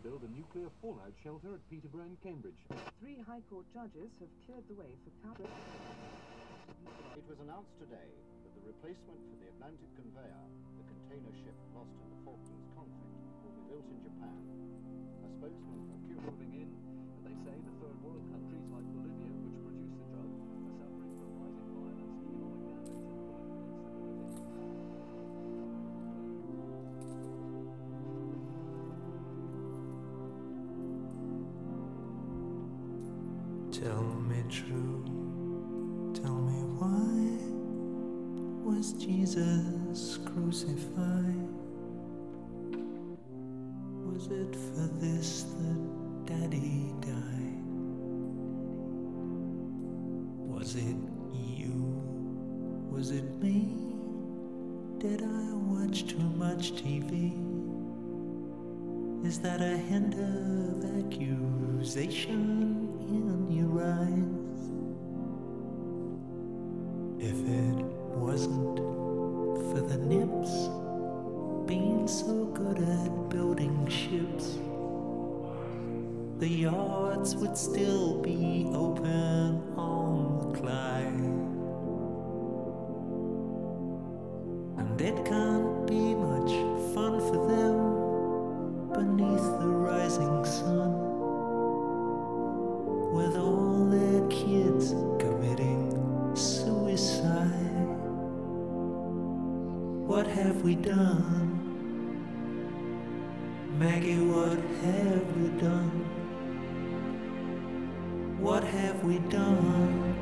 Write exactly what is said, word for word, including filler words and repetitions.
build a nuclear fallout shelter at Peterborough in Cambridge. Three High Court judges have cleared the way for Cabot. It was announced today that the replacement for the Atlantic Conveyor, the container ship lost in the Falklands conflict, will be built in Japan. A spokesman for Cuba Moving in, and they say the third world countries like Bolivia, which produce the drug, are suffering from rising violence, economic damage, and political instability. Tell me true, tell me why was Jesus crucified? Was it for this that Daddy died? Was it you? Was it me? Did I watch too much T V? Is that a hint of accusation in your eyes? If it wasn't for the nips being so good at building ships, the yards would still be open on the Clyde. And it can't be much fun for them beneath the rising sun, with all their kids committing suicide. What have we done? Maggie, what have we done? What have we done?